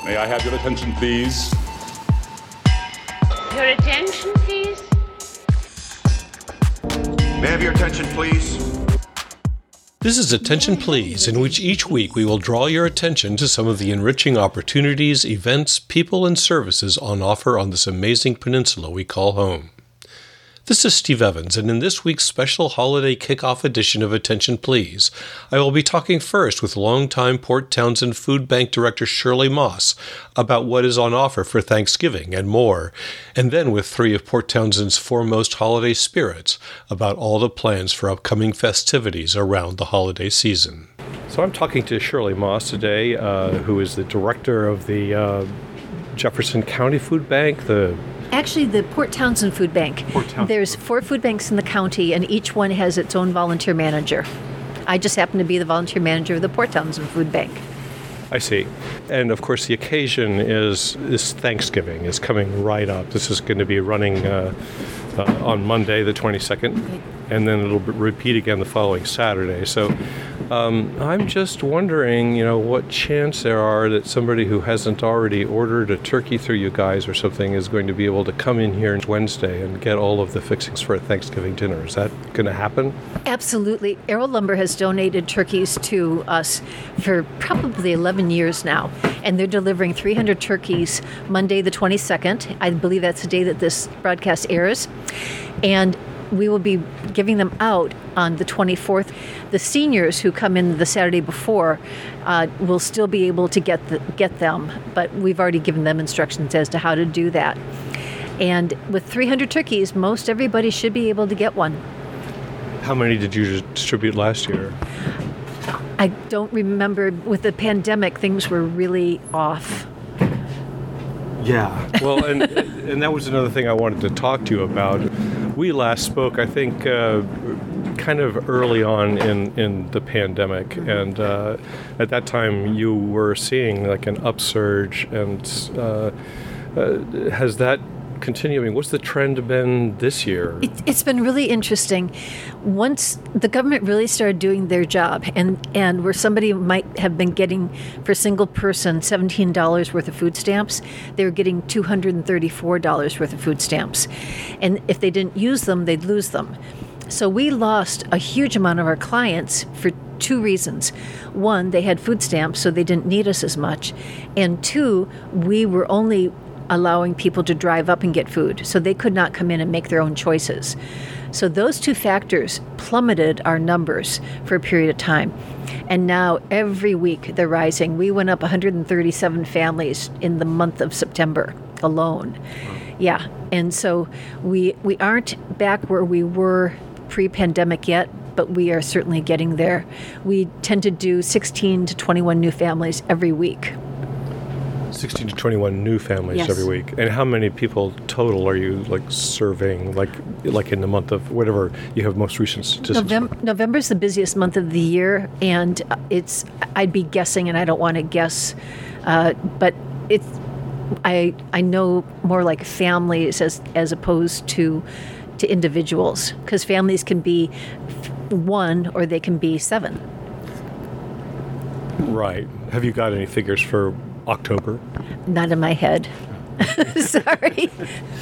May I have your attention, please? Your attention, please? May I have your attention, please? This is Attention Please, in which each week we will draw your attention to some of the enriching opportunities, events, people, and services on offer on this amazing peninsula we call home. This is Steve Evans, and in this week's special holiday kickoff edition of Attention Please, I will be talking first with longtime Port Townsend Food Bank Director Shirley Moss about what is on offer for Thanksgiving and more, and then with three of Port Townsend's foremost holiday spirits about all the plans for upcoming festivities around the holiday season. So I'm talking to Shirley Moss today, who is the director of the Jefferson County Food Bank, Actually, the Port Townsend Food Bank. There's 4 food banks in the county, and each one has its own volunteer manager. I just happen to be the volunteer manager of the Port Townsend Food Bank. I see. And of course, the occasion is Thanksgiving is coming right up. This is going to be running on Monday, the 22nd, and then it'll repeat again the following Saturday. So I'm just wondering, what chance there are that somebody who hasn't already ordered a turkey through you guys or something is going to be able to come in here Wednesday and get all of the fixings for a Thanksgiving dinner. Is that going to happen? Absolutely. Arrow Lumber has donated turkeys to us for probably 11 years now, and they're delivering 300 turkeys Monday the 22nd. I believe that's the day that this broadcast airs. And we will be giving them out on the 24th. The seniors who come in the Saturday before will still be able to get them, but we've already given them instructions as to how to do that. And with 300 turkeys, most everybody should be able to get one. How many did you distribute last year? I don't remember. With the pandemic, things were really off. Yeah. Well, and that was another thing I wanted to talk to you about. We last spoke, I think, kind of early on in the pandemic, and at that time you were seeing like an upsurge, and has that continuing? What's the trend been this year? It's been really interesting. Once the government really started doing their job, and where somebody might have been getting, for a single person, $17 worth of food stamps, they were getting $234 worth of food stamps. And if they didn't use them, they'd lose them. So we lost a huge amount of our clients for 2 reasons. 1, they had food stamps, so they didn't need us as much. And 2, we were only allowing people to drive up and get food, so they could not come in and make their own choices. So those 2 factors plummeted our numbers for a period of time. And now every week they're rising. We went up 137 families in the month of September alone. Yeah, and so we aren't back where we were pre-pandemic yet, but we are certainly getting there. We tend to do 16 to 21 new families every week. 16 to 21 new families Yes. every week. And how many people total are you serving, like in the month of whatever you have most recent statistics? November's the busiest month of the year, and I'd be guessing, and I don't want to guess, but I know more like families as opposed to individuals, because families can be 1 or they can be 7. Right. Have you got any figures for October? Not in my head. Sorry.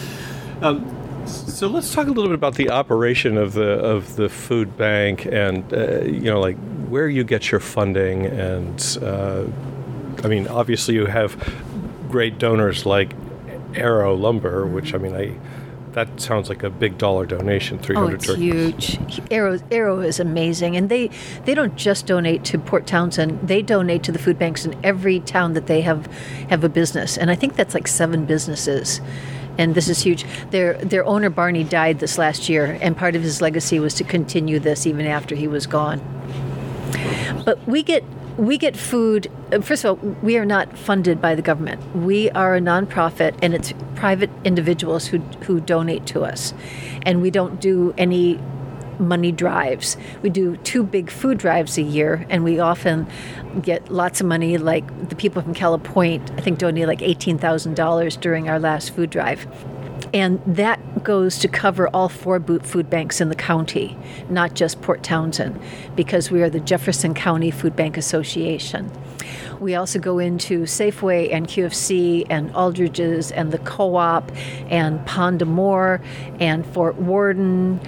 So let's talk a little bit about the operation of the food bank, and where you get your funding, and obviously you have great donors like Arrow Lumber, which that sounds like a big dollar donation, 300 turkeys. Huge. Arrow is amazing. And they don't just donate to Port Townsend. They donate to the food banks in every town that they have a business. And I think that's like 7 businesses. And this is huge. Their owner, Barney, died this last year, and part of his legacy was to continue this even after he was gone. But we get food. First of all, we are not funded by the government. We are a nonprofit, and it's private individuals who donate to us. And we don't do any money drives. We do 2 big food drives a year, and we often get lots of money. Like the people from Calipointe, I think, donated like $18,000 during our last food drive. And that goes to cover all 4 food banks in the county, not just Port Townsend, because we are the Jefferson County Food Bank Association. We also go into Safeway and QFC and Aldridge's and the Co-op and Pond de Moore and Fort Worden,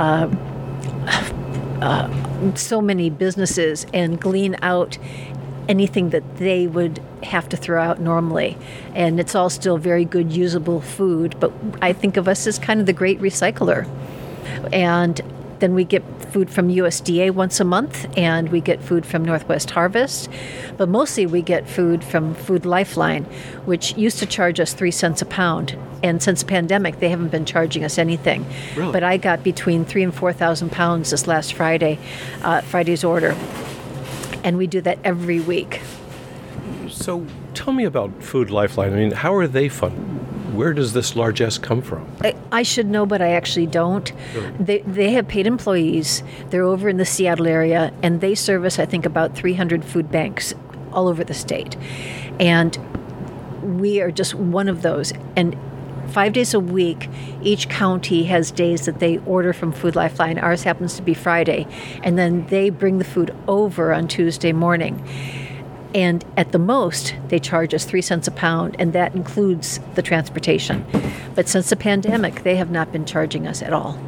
so many businesses, and glean out anything that they would have to throw out normally. And it's all still very good, usable food, but I think of us as kind of the great recycler. And then we get food from USDA once a month, and we get food from Northwest Harvest. But mostly we get food from Food Lifeline, which used to charge us 3 cents a pound. And since the pandemic, they haven't been charging us anything. Really? But I got between 3,000 and 4,000 pounds this last Friday's order. And we do that every week. So tell me about Food Lifeline. I mean, how are they funded? Where does this largesse come from? I should know, but I actually don't. Really? They have paid employees. They're over in the Seattle area, and they service, I think, about 300 food banks all over the state. And we are just one of those. And 5 days a week, each county has days that they order from Food Lifeline. Ours happens to be Friday. And then they bring the food over on Tuesday morning. And at the most, they charge us 3 cents a pound, and that includes the transportation. But since the pandemic, they have not been charging us at all.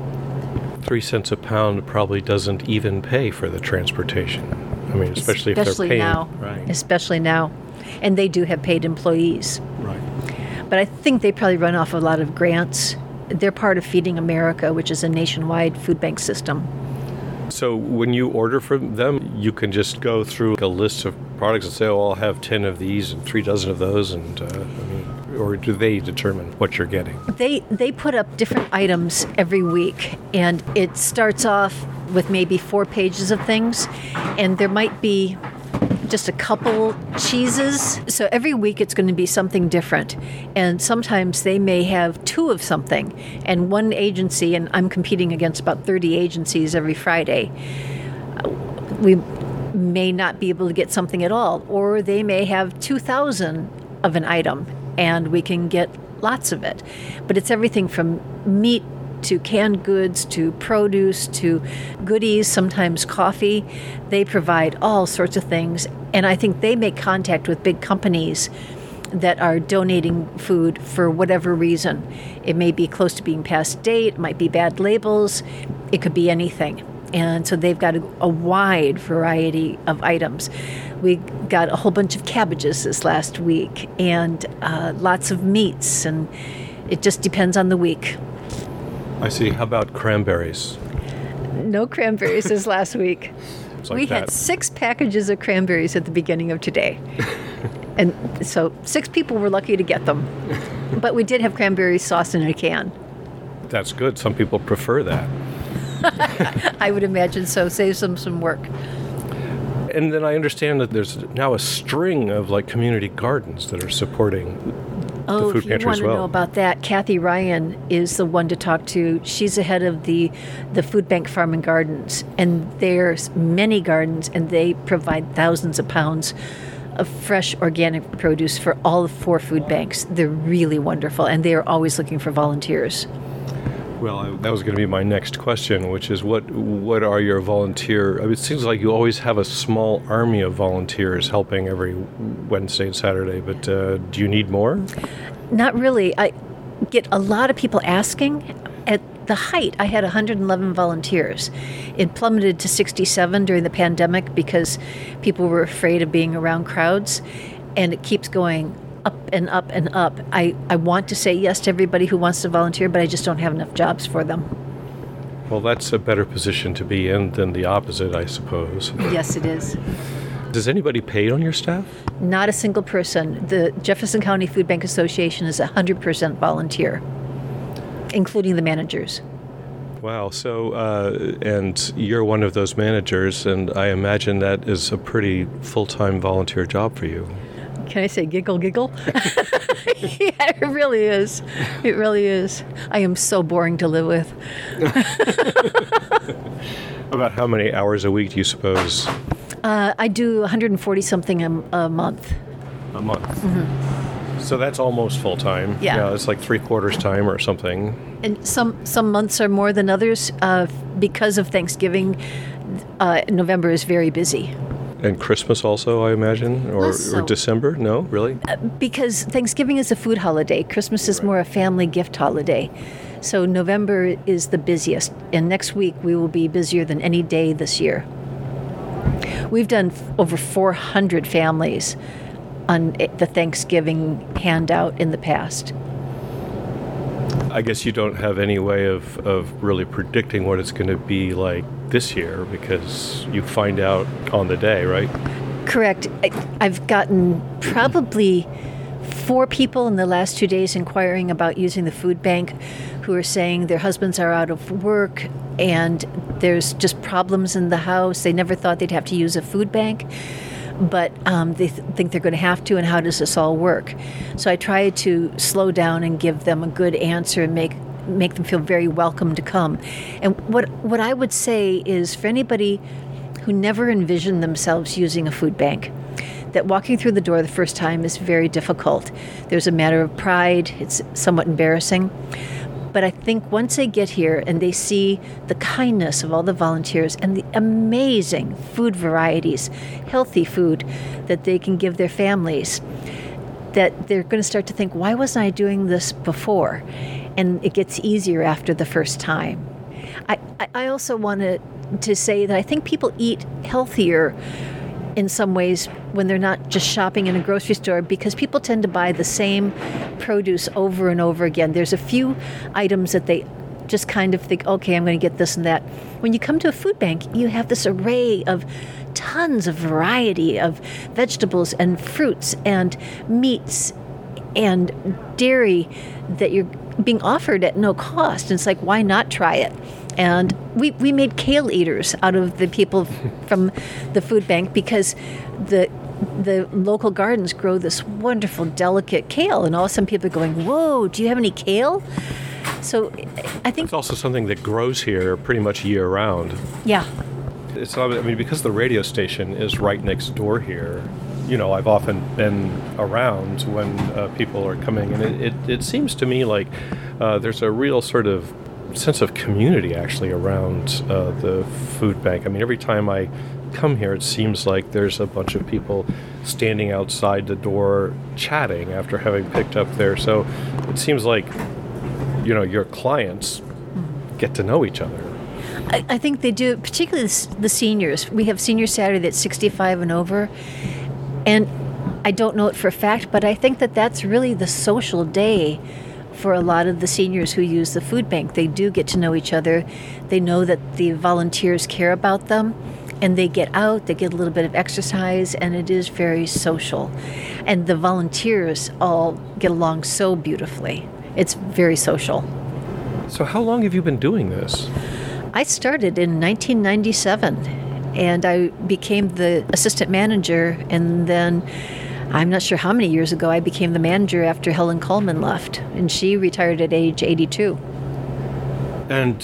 3 cents a pound probably doesn't even pay for the transportation. I mean, especially if they're paying. Now. Right. Especially now. And they do have paid employees. Right. But I think they probably run off a lot of grants. They're part of Feeding America, which is a nationwide food bank system. So when you order from them, you can just go through a list of products and say, oh, I'll have 10 of these and 3 dozen of those, and or do they determine what you're getting? They put up different items every week, and it starts off with maybe 4 pages of things, and there might be just a couple cheeses. So every week it's going to be something different. And sometimes they may have 2 of something. And one agency, and I'm competing against about 30 agencies every Friday, we may not be able to get something at all. Or they may have 2,000 of an item, and we can get lots of it. But it's everything from meat to canned goods, to produce, to goodies, sometimes coffee. They provide all sorts of things. And I think they make contact with big companies that are donating food for whatever reason. It may be close to being past date, it might be bad labels, it could be anything. And so they've got a wide variety of items. We got a whole bunch of cabbages this last week, and lots of meats, and it just depends on the week. I see. How about cranberries? No cranberries this last week. It's like we that. had 6 packages of cranberries at the beginning of today. And so 6 people were lucky to get them. But we did have cranberry sauce in a can. That's good. Some people prefer that. I would imagine so. Saves them some work. And then I understand that there's now a string of like community gardens that are supporting the food if you pantry want as to know well. about that, Kathy Ryan is the one to talk to. She's the head of the Food Bank Farm and Gardens, and there's many gardens, and they provide thousands of pounds of fresh organic produce for all 4 food banks. They're really wonderful, and they are always looking for volunteers. Well, that was going to be my next question, which is what are your volunteer? I mean, it seems like you always have a small army of volunteers helping every Wednesday and Saturday, but do you need more? Not really. I get a lot of people asking. At the height, I had 111 volunteers. It plummeted to 67 during the pandemic because people were afraid of being around crowds, and it keeps going up and up and up. I want to say yes to everybody who wants to volunteer, but I just don't have enough jobs for them. Well, that's a better position to be in than the opposite, I suppose. Yes, it is. Does anybody paid on your staff? Not a single person. The Jefferson County Food Bank Association is 100% volunteer, including the managers. Wow. So, and you're one of those managers, and I imagine that is a pretty full-time volunteer job for you. Can I say giggle, giggle? Yeah, it really is. It really is. I am so boring to live with. About how many hours a week do you suppose? I do 140 something a month. A month. Mm-hmm. So that's almost full time. Yeah. It's like 3/4 time or something. And some months are more than others because of Thanksgiving. November is very busy. And Christmas also, I imagine, or Less so. December? No, really? Because Thanksgiving is a food holiday. Christmas is more a family gift holiday. So November is the busiest. And next week we will be busier than any day this year. We've done over 400 families on the Thanksgiving handout in the past. I guess you don't have any way of really predicting what it's going to be like this year because you find out on the day, right? Correct. I've gotten probably 4 people in the last 2 days inquiring about using the food bank who are saying their husbands are out of work and there's just problems in the house. They never thought they'd have to use a food bank, but they think they're going to have to, and how does this all work? So I try to slow down and give them a good answer and make them feel very welcome to come. And what I would say is for anybody who never envisioned themselves using a food bank, that walking through the door the first time is very difficult. There's a matter of pride. It's somewhat embarrassing. But I think once they get here and they see the kindness of all the volunteers and the amazing food varieties, healthy food that they can give their families, that they're going to start to think, why wasn't I doing this before? And it gets easier after the first time. I also wanted to say that I think people eat healthier in some ways when they're not just shopping in a grocery store, because people tend to buy the same produce over and over again. There's a few items that they just kind of think, okay, I'm going to get this and that. When you come to a food bank, you have this array of tons of variety of vegetables and fruits and meats and dairy that you're being offered at no cost. And it's like, why not try it? And we made kale eaters out of the people from the food bank because the local gardens grow this wonderful, delicate kale. And all of a sudden people are going, whoa, do you have any kale? So I think It's also something that grows here pretty much year round. yeah. It's not, I mean, because the radio station is right next door here, I've often been around when people are coming, and it seems to me like there's a real sort of sense of community actually around the food bank. I mean, every time I come here, it seems like there's a bunch of people standing outside the door chatting after having picked up there. So it seems like, your clients get to know each other. I think they do, particularly the seniors. We have Senior Saturday that's 65 and over, and I don't know it for a fact, but I think that that's really the social day for a lot of the seniors who use the food bank. They do get to know each other. They know that the volunteers care about them, and they get out, they get a little bit of exercise, and it is very social. And the volunteers all get along so beautifully. It's very social. So how long have you been doing this? I started in 1997, and I became the assistant manager, and then I'm not sure how many years ago I became the manager after Helen Coleman left, and she retired at age 82. And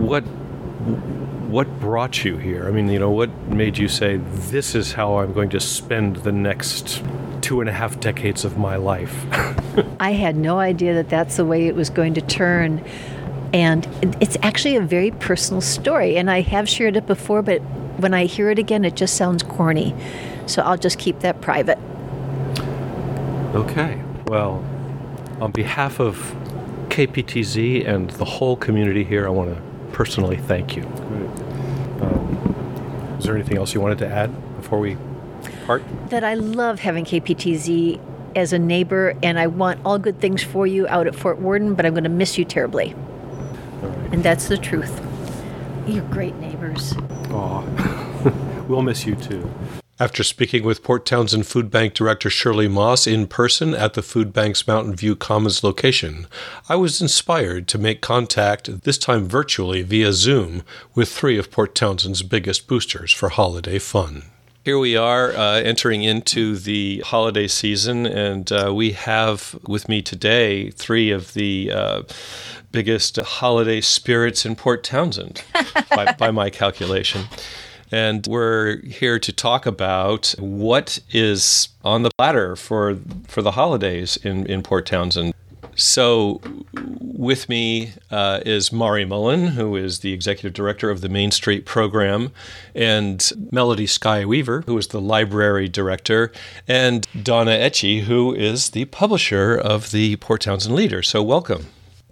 what brought you here? I mean, what made you say, this is how I'm going to spend the next 2.5 decades of my life? I had no idea that that's the way it was going to turn. And it's actually a very personal story, and I have shared it before, but when I hear it again, it just sounds corny. So I'll just keep that private. Okay. Well, on behalf of KPTZ and the whole community here, I want to personally thank you. Is there anything else you wanted to add before we part? That I love having KPTZ as a neighbor, and I want all good things for you out at Fort Worden, but I'm going to miss you terribly. All right. And that's the truth. You're great neighbors. Aw. We'll miss you too. After speaking with Port Townsend Food Bank Director Shirley Moss in person at the food bank's Mountain View Commons location, I was inspired to make contact, this time virtually via Zoom, with 3 of Port Townsend's biggest boosters for holiday fun. Here we are entering into the holiday season, and we have with me today 3 of the biggest holiday spirits in Port Townsend, by my calculation. And we're here to talk about what is on the platter for the holidays in Port Townsend. So with me is Mari Mullen, who is the Executive Director of the Main Street Program, and Melody Sky-Weaver, who is the Library Director, and Donna Etchie, who is the publisher of the Port Townsend Leader. So welcome.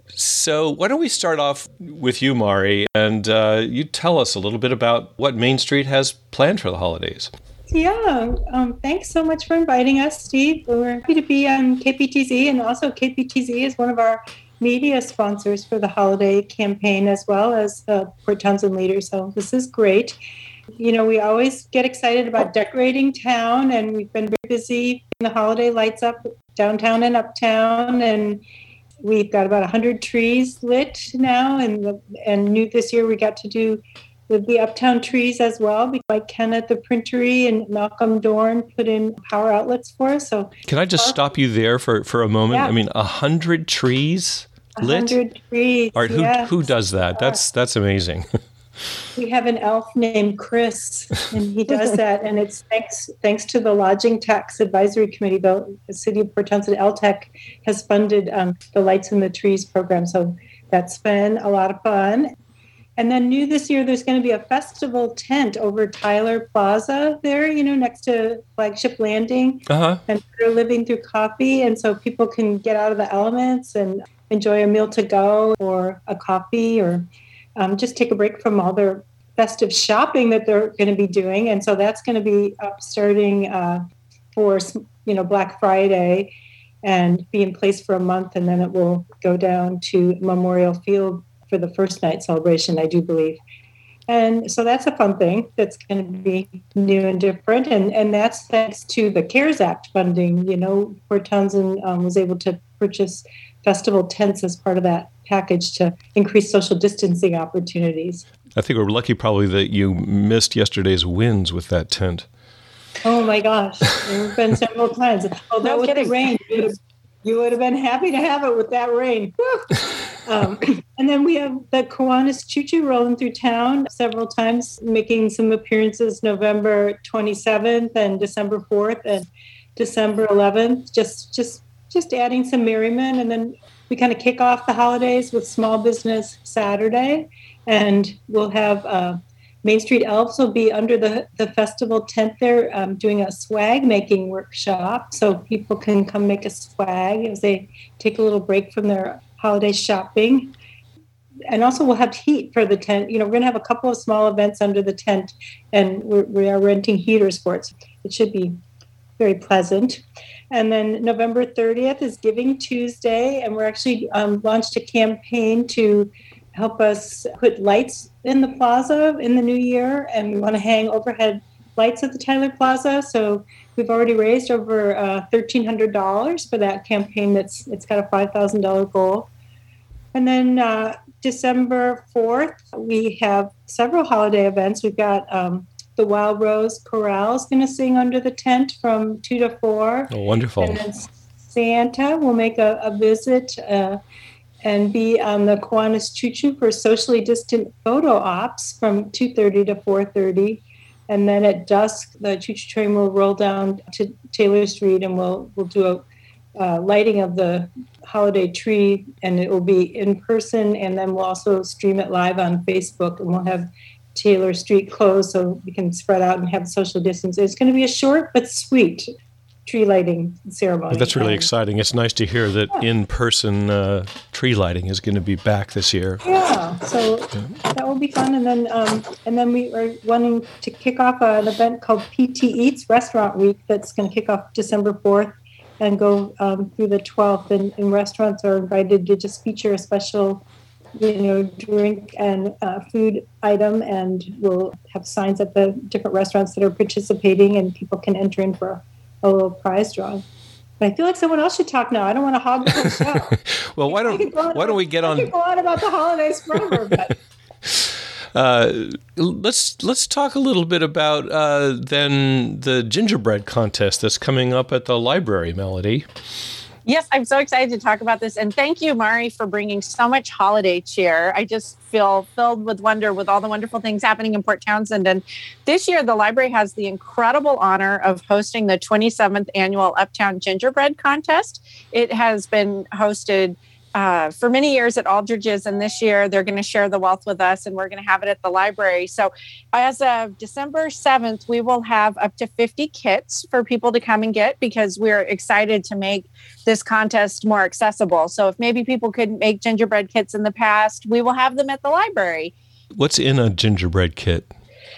So why don't we start off with you, Mari, and you tell us a little bit about what Main Street has planned for the holidays. Yeah, thanks so much for inviting us, Steve. We're happy to be on KPTZ, and also KPTZ is one of our media sponsors for the holiday campaign, as well as Port Townsend Leader. So this is great. You know, we always get excited about decorating town, and we've been very busy putting the holiday lights up downtown and uptown, and we've got about 100 trees lit now, and new this year we got to do with the uptown trees as well, like Ken at the Printery and Malcolm Dorn put in power outlets for us. So can I just stop you there for a moment? Yeah. I mean, 100 trees lit? 100 trees. All right, yes. who does that? That's amazing. We have an elf named Chris, and he does that. And it's thanks to the Lodging Tax Advisory Committee. The City of Port Townsend, LTAC, has funded the Lights in the Trees program. So that's been a lot of fun. And then new this year, there's going to be a festival tent over Tyler Plaza there, you know, next to Flagship Landing. Uh-huh. And they're living through coffee. And so people can get out of the elements and enjoy a meal to go or a coffee, or just take a break from all their festive shopping that they're going to be doing. And so that's going to be up starting for, Black Friday and be in place for a month. And then it will go down to Memorial Field for the first night celebration, I do believe. And so that's a fun thing that's going to be new and different. And that's thanks to the CARES Act funding. You know, Port Townsend was able to purchase festival tents as part of that package to increase social distancing opportunities. I think we're lucky probably that you missed yesterday's winds with that tent. Oh my gosh, there have been several times. Although No with kidding. the rain, you would have been happy to have it with that rain. And then we have the Kiwanis Choo Choo rolling through town several times, making some appearances November 27th and December 4th and December 11th, just adding some merriment. And then we kind of kick off the holidays with Small Business Saturday, and we'll have Main Street Elves will be under the festival tent there doing a swag making workshop, so people can come make a swag as they take a little break from their holiday shopping. And also we'll have heat for the tent. You know, we're going to have a couple of small events under the tent, and we are renting heaters for it. So it should be very pleasant. And then November 30th is Giving Tuesday, and we're actually launched a campaign to help us put lights in the plaza in the new year, and we want to hang overhead lights at the Tyler Plaza. So we've already raised over $1,300 for that campaign. It's got a $5,000 goal. And then December 4th, we have several holiday events. We've got the Wild Rose Chorale is going to sing under the tent from 2 to 4. Oh, wonderful. And then Santa will make a visit and be on the Kiwanis Choo Choo for socially distant photo ops from 2:30 to 4:30. And then at dusk, the Choo Choo train will roll down to Taylor Street, and we'll do a lighting of the holiday tree, and it will be in person, and then we'll also stream it live on Facebook, and we'll have Taylor Street closed so we can spread out and have social distance. It's going to be a short but sweet tree lighting ceremony. That's really exciting. It's nice to hear that in-person tree lighting is going to be back this year. Yeah, so that will be fun. And then we are wanting to kick off an event called PT Eats Restaurant Week that's going to kick off December 4th and go through the 12th. And restaurants are invited to just feature a special, drink and food item, and we'll have signs at the different restaurants that are participating, and people can enter in for a little prize drawing. But I feel like someone else should talk now. I don't want to hog the whole show. Well, why don't we get on? I could go on about the holidays forever, but let's talk a little bit about then the gingerbread contest that's coming up at the library, Melody. Yes, I'm so excited to talk about this. And thank you, Mari, for bringing so much holiday cheer. I just feel filled with wonder with all the wonderful things happening in Port Townsend. And this year, the library has the incredible honor of hosting the 27th annual Uptown Gingerbread Contest. It has been hosted for many years at Aldridge's, and this year they're going to share the wealth with us, and we're going to have it at the library. So as of December 7th, we will have up to 50 kits for people to come and get, because we're excited to make this contest more accessible. So if maybe people couldn't make gingerbread kits in the past, we will have them at the library. What's in a gingerbread kit?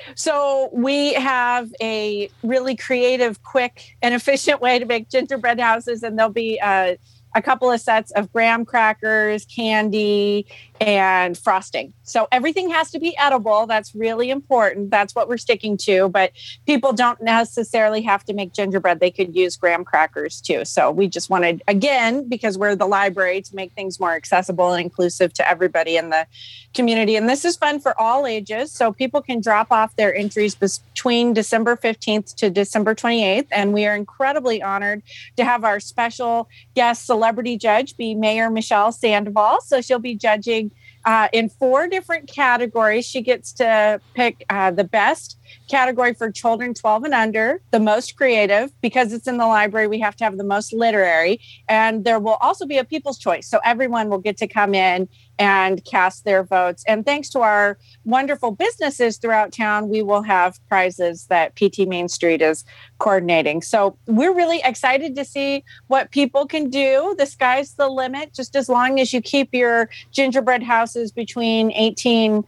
So we have a really creative, quick, and efficient way to make gingerbread houses, and there'll be a couple of sets of graham crackers, candy, and frosting. So everything has to be edible. That's really important. That's what we're sticking to. But people don't necessarily have to make gingerbread. They could use graham crackers too. So we just wanted, again, because we're the library, to make things more accessible and inclusive to everybody in the community. And this is fun for all ages. So people can drop off their entries between December 15th to December 28th. And we are incredibly honored to have our special guest celebrity judge be Mayor Michelle Sandoval. So she'll be judging in 4 different categories. She gets to pick the best category for children 12 and under, the most creative. Because it's in the library, we have to have the most literary. And there will also be a people's choice. So everyone will get to come in and cast their votes. And thanks to our wonderful businesses throughout town, we will have prizes that PT Main Street is coordinating. So we're really excited to see what people can do. The sky's the limit, just as long as you keep your gingerbread houses between 18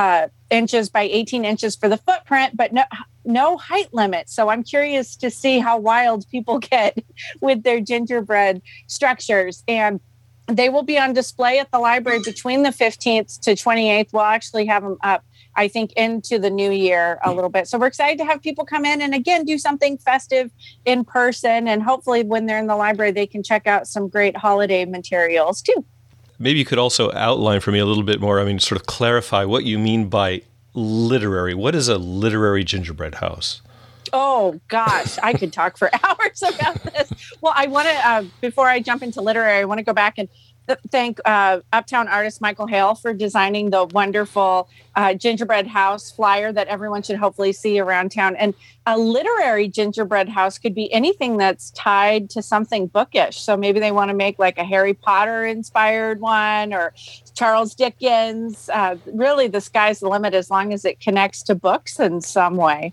inches by 18 inches for the footprint, but no height limit. So I'm curious to see how wild people get with their gingerbread structures. And they will be on display at the library between the 15th to 28th. We'll actually have them up, I think, into the new year a little bit. So we're excited to have people come in and, again, do something festive in person. And hopefully when they're in the library, they can check out some great holiday materials too. Maybe you could also outline for me a little bit more, sort of clarify what you mean by literary. What is a literary gingerbread house? Oh, gosh, I could talk for hours about this. Well, I want to, before I jump into literary, I want to go back and thank Uptown artist Michael Hale for designing the wonderful gingerbread house flyer that everyone should hopefully see around town. And a literary gingerbread house could be anything that's tied to something bookish. So maybe they want to make like a Harry Potter inspired one, or Charles Dickens. Really, the sky's the limit as long as it connects to books in some way.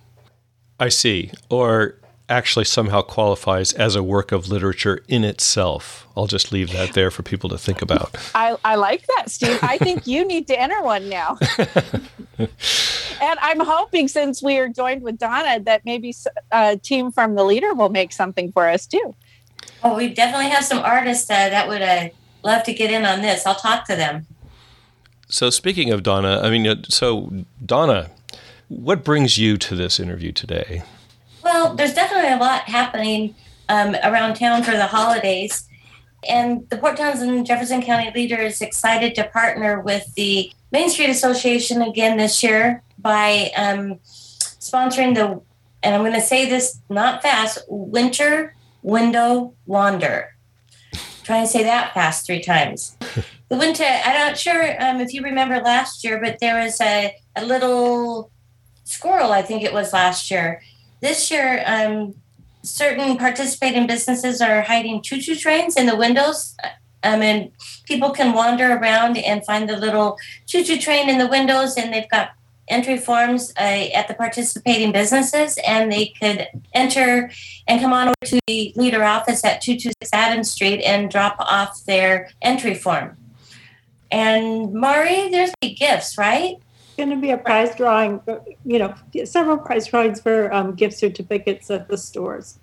I see. Or actually somehow qualifies as a work of literature in itself. I'll just leave that there for people to think about. I like that, Steve. I think you need to enter one now. And I'm hoping, since we are joined with Donna, that maybe a team from The Leader will make something for us too. Oh, we definitely have some artists that would love to get in on this. I'll talk to them. So speaking of Donna, Donna, what brings you to this interview today? Well, there's definitely a lot happening around town for the holidays. And the Port Townsend Jefferson County Leader is excited to partner with the Main Street Association again this year by sponsoring and I'm going to say this not fast, Winter Window Wander. Try and say that fast 3 times. The winter, I'm not sure if you remember last year, but there was a little squirrel, I think it was last year. This year, certain participating businesses are hiding choo-choo trains in the windows, and people can wander around and find the little choo-choo train in the windows, and they've got entry forms at the participating businesses, and they could enter and come on over to the Leader office at 226 Adams Street and drop off their entry form. And Mari, there's the gifts, right? Going to be a prize drawing, several prize drawings for gift certificates at the stores.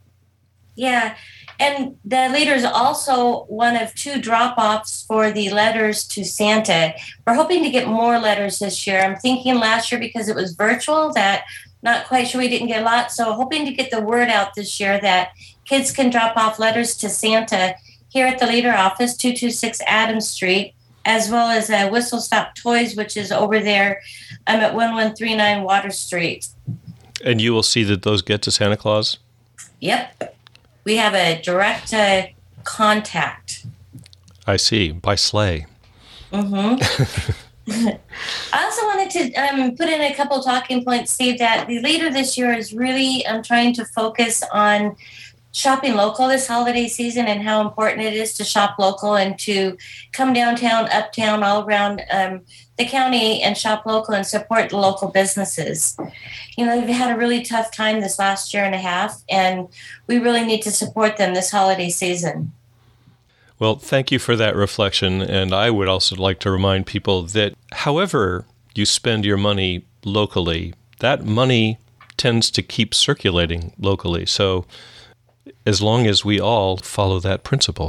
Yeah, and the Leader is also one of 2 drop-offs for the letters to Santa. We're hoping to get more letters this year. I'm thinking last year, because it was virtual, that not quite sure we didn't get a lot. So hoping to get the word out this year that kids can drop off letters to Santa here at the Leader office, 226 Adams Street, as well as Whistle Stop Toys, which is over there at 1139 Water Street. And you will see that those get to Santa Claus? Yep. We have a direct contact. I see. By sleigh. Mm-hmm. I also wanted to put in a couple talking points, Steve, that the leader this year is really trying to focus on shopping local this holiday season and how important it is to shop local and to come downtown, uptown, all around the county and shop local and support the local businesses. You know, they've had a really tough time this last year and a half, and we really need to support them this holiday season. Well, thank you for that reflection. And I would also like to remind people that however you spend your money locally, that money tends to keep circulating locally. So as long as we all follow that principle.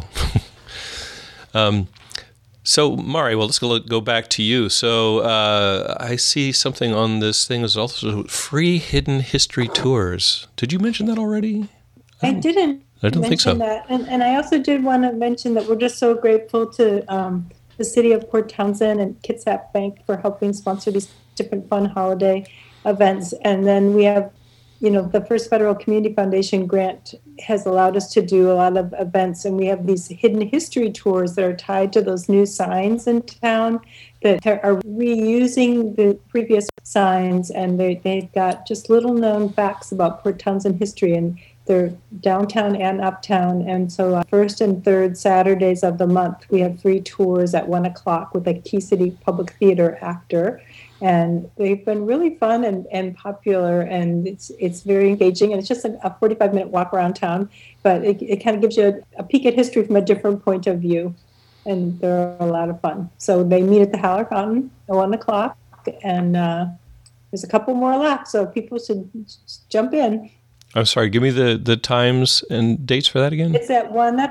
So, Mari, well, let's go back to you. So I see something on this thing is also free hidden history tours. Did you mention that already? I didn't. I don't think so. That. And I also did want to mention that we're just so grateful to the city of Port Townsend and Kitsap Bank for helping sponsor these different fun holiday events. And then we have, you know, the First Federal Community Foundation grant has allowed us to do a lot of events. And we have these hidden history tours that are tied to those new signs in town that are reusing the previous signs. And they've got just little known facts about Port Townsend history. And they're downtown and uptown. And so first and third Saturdays of the month, we have free tours at 1:00 with a Key City Public Theater actor. And they've been really fun and popular, and it's very engaging. And it's just a 45-minute walk around town, but it kind of gives you a peek at history from a different point of view. And they're a lot of fun. So they meet at the Howler Fountain at 1:00, and there's a couple more left, so people should jump in. I'm sorry, give me the times and dates for that again. It's at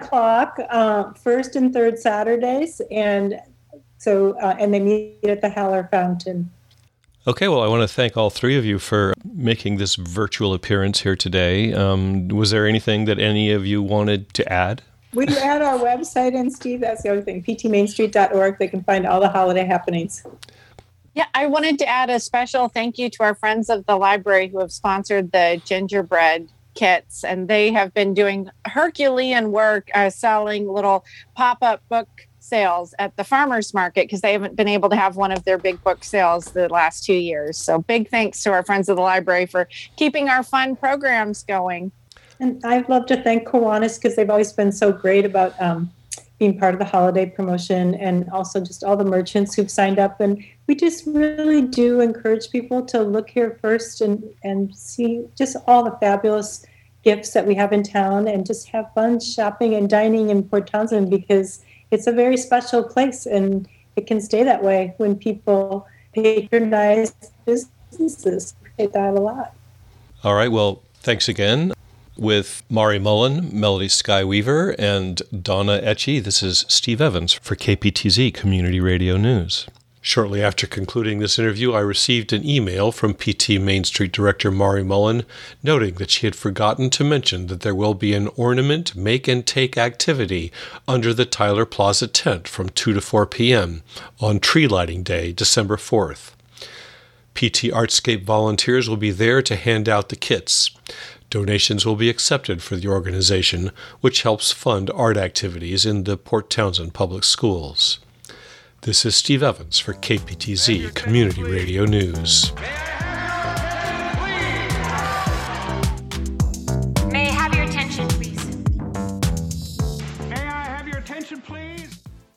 1:00, first and third Saturdays, and so and they meet at the Howler Fountain. Okay, well, I want to thank all three of you for making this virtual appearance here today. Was there anything that any of you wanted to add? We add our website in, Steve. That's the other thing, ptmainstreet.org. They can find all the holiday happenings. Yeah, I wanted to add a special thank you to our friends of the library who have sponsored the gingerbread kits, and they have been doing Herculean work selling little pop-up book sales at the farmers market because they haven't been able to have one of their big book sales the last 2 years. So big thanks to our friends of the library for keeping our fun programs going. And I'd love to thank Kiwanis because they've always been so great about being part of the holiday promotion, and also just all the merchants who've signed up. And we just really do encourage people to look here first and see just all the fabulous gifts that we have in town, and just have fun shopping and dining in Port Townsend, because it's a very special place, and it can stay that way when people patronize businesses. I appreciate that a lot. All right, well, thanks again. With Mari Mullen, Melody Skyweaver, and Donna Etchie, this is Steve Evans for KPTZ Community Radio News. Shortly after concluding this interview, I received an email from PT Main Street Director Mari Mullen noting that she had forgotten to mention that there will be an ornament make and take activity under the Tyler Plaza tent from 2 to 4 p.m. on Tree Lighting Day, December 4th. PT Artscape volunteers will be there to hand out the kits. Donations will be accepted for the organization, which helps fund art activities in the Port Townsend Public Schools. This is Steve Evans for KPTZ Community Radio News.